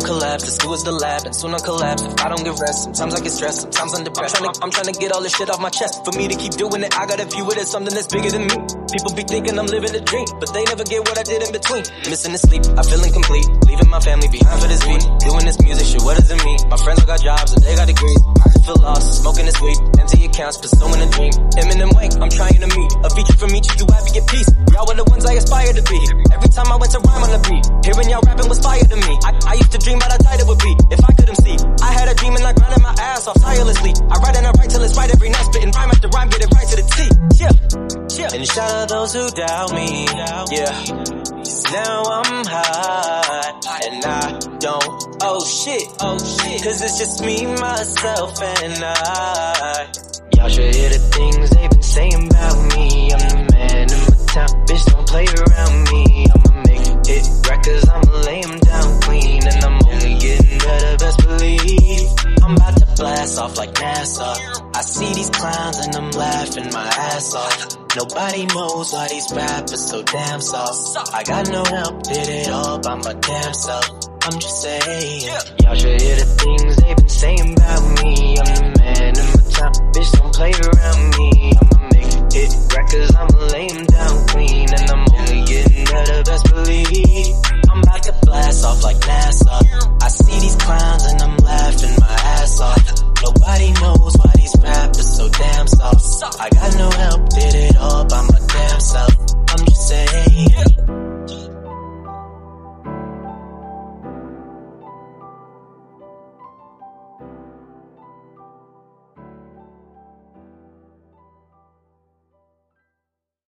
collapse, the school is the lab, and soon I'll collapse if I don't get rest. Sometimes I get stressed, sometimes I'm depressed. I'm trying to get all this shit off my chest. For me to keep doing it, I gotta view it as something that's bigger than me. People be thinking I'm living a dream, but they never get what I did in between. Missing the sleep, I feel incomplete, leaving my family behind for this beat. Doing this music shit, what does it mean? My friends all got jobs and they got degrees. I just feel lost, smoking this weed, empty accounts, pursuing a dream. Eminem Wang, I'm trying to meet a feature from each of you, I get peace. Y'all were the ones I aspire to be. Every time I went to rhyme on the beat, hearing y'all rapping was fire to me. I used to dream about how tight it would be if I couldn't see. I had a dream and I grinded my ass off tirelessly. I write and I write till it's right every night, spitting rhyme after rhyme, get it right to the T. Yeah. And shout out those who doubt me. Yeah. Now I'm high and I don't. Oh shit. Cause it's just me, myself, and I. Y'all should hear the things they been saying about me. I'm the man in my town, bitch, don't play around me. I'ma make it records, I'ma lay them down clean. And I'm only getting better, best believe. I'm about to blast off like NASA. I see these clowns and I'm laughing my ass off. Nobody knows why these rappers so damn soft. I got no help, did it all by my damn self. I'm just saying, y'all should hear the things